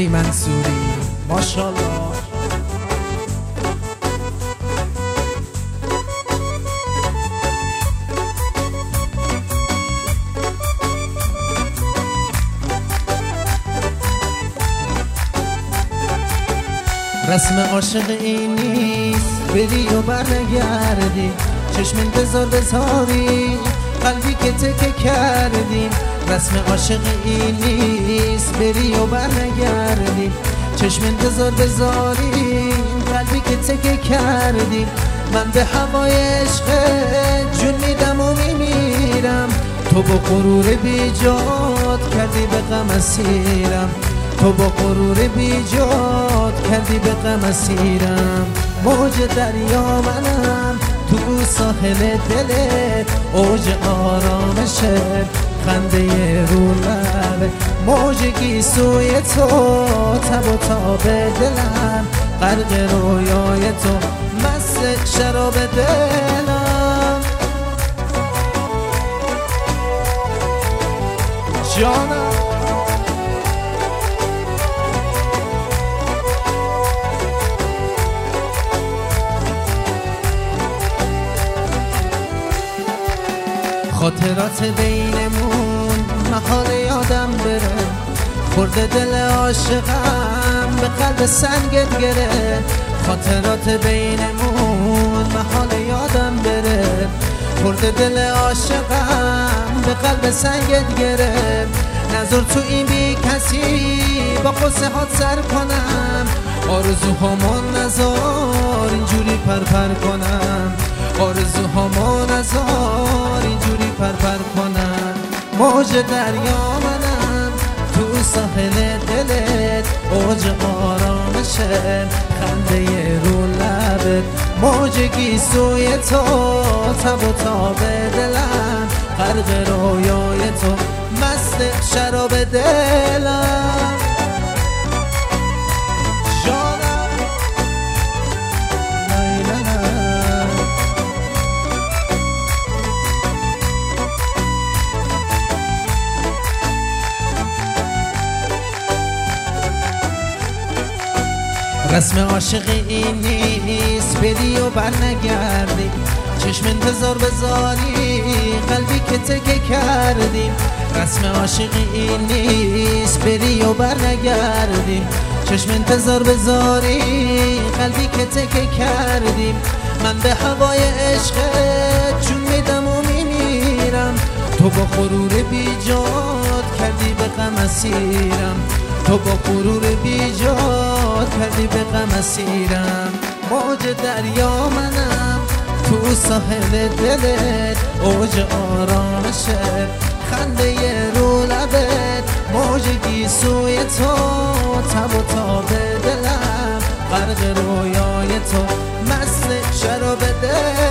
علی منصوری ماشاءالله. رسم عاشق این نیست بری و برنگردی، چشم انتظار بذاری قلبی که تکه کردیم. رسم عاشق این نیست بری و برنگردی، چشم انتظار بذاری قلبی که تکه کردیم. من به هوای عشق جون میدم و میمیرم، تو با غرور بیجاد کردی به غم اسیرم، تو با غرور بیجاد کردی به غم اسیرم. موج دریا منم تو ساحل دلت، اوج آرامشه خنده رو لبه. موج گیسوی تو تب و تاب دلم، غرق رویای تو مست شراب دلم. جانم خاطرات بینمون محال یادم بره، خورده دل عاشقم به قلب سنگت گره. خاطرات بینمون محال یادم بره، خورده دل عاشقم به قلب سنگت گره. نظر تو این بی کسی با قصه هات سر کنم، آرزوهامون نزار اینجوری پرپر کنم، آرزوهامون نزار اینجوری پرپر کنم. موج دریا منم تو ساحل دلت، اوج آرامشه خنده رو لبت. موج گیسوی تو تب و تاب دلم، غرق رویای تو مست شراب دلم. رسم عاشق این نیست بری و برنگردی، چشم انتظار بذاری قلبی که تکه کردیم. رسم عاشق این نیست بری و برنگردی، چشم انتظار بذاری قلبی که تکه کردیم. من به هوای عشق جون میدم و میمیرم، تو با غرور بیجاد کردی به غم اسیرم، تو با غرور بیجاد کردی به غم اسیرم. موج دریا منم تو ساحل دلت، اوج آرامشه خنده رو لبت. موج گیسوی تو تب و تاب دلم، غرق رویای تو مست شراب دلم.